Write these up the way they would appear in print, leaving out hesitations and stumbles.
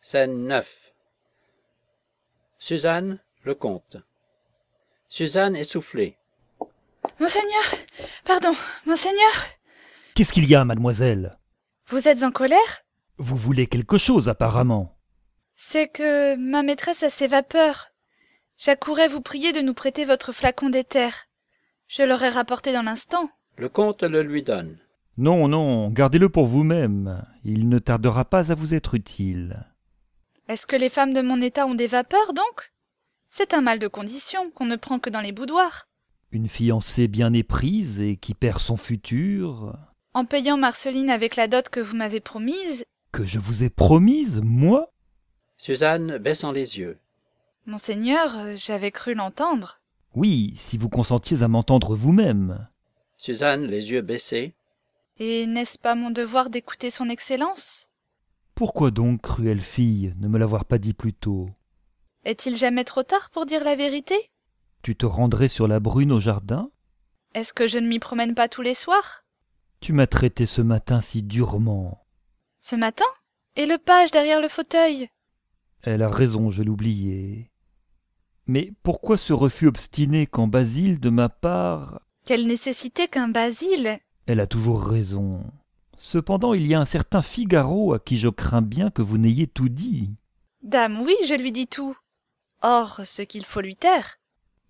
Scène 9. Suzanne, le comte. Suzanne essoufflée. Monseigneur, pardon, monseigneur. Qu'est-ce qu'il y a, mademoiselle? Vous êtes en colère? Vous voulez quelque chose, apparemment. C'est que ma maîtresse a ses vapeurs. J'accourais vous prier de nous prêter votre flacon d'éther. Je l'aurais rapporté dans l'instant. Le comte le lui donne. Non, non, gardez-le pour vous-même. Il ne tardera pas à vous être utile. Est-ce que les femmes de mon état ont des vapeurs, donc? C'est un mal de condition qu'on ne prend que dans les boudoirs. Une fiancée bien éprise et qui perd son futur. En payant Marceline avec la dot que vous m'avez promise... Que je vous ai promise, moi? Suzanne baissant les yeux. Monseigneur, j'avais cru l'entendre. Oui, si vous consentiez à m'entendre vous-même. Suzanne, les yeux baissés. Et n'est-ce pas mon devoir d'écouter son Excellence? Pourquoi donc, cruelle fille, ne me l'avoir pas dit plus tôt? Est-il jamais trop tard pour dire la vérité? Tu te rendrais sur la brune au jardin? Est-ce que je ne m'y promène pas tous les soirs? Tu m'as traité ce matin si durement. Ce matin? Et le page derrière le fauteuil? Elle a raison, je l'oubliais. Mais pourquoi ce refus obstiné quand Basile, de ma part... Quelle nécessité qu'un Basile... Elle a toujours raison. Cependant, il y a un certain Figaro à qui je crains bien que vous n'ayez tout dit. Dame, oui, je lui dis tout. Or, ce qu'il faut lui taire.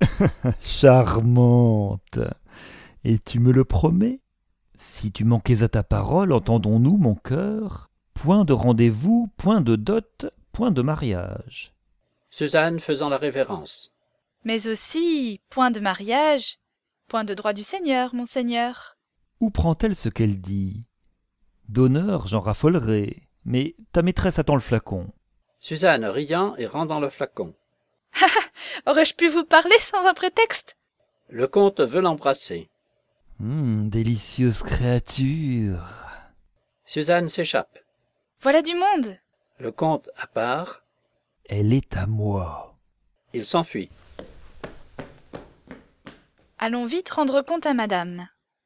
Charmante. Et tu me le promets? Si tu manquais à ta parole, entendons-nous, mon cœur? Point de rendez-vous, point de dot, point de mariage. Suzanne faisant la révérence. Mais aussi, point de mariage, point de droit du Seigneur, monseigneur. Où prend-elle ce qu'elle dit? D'honneur, j'en raffolerai, mais ta maîtresse attend le flacon. Suzanne riant et rendant le flacon. Aurais-je pu vous parler sans un prétexte? Le comte veut l'embrasser. Délicieuse créature. Suzanne s'échappe. Voilà du monde. Le comte à part. Elle est à moi. Il s'enfuit. Allons vite rendre compte à madame.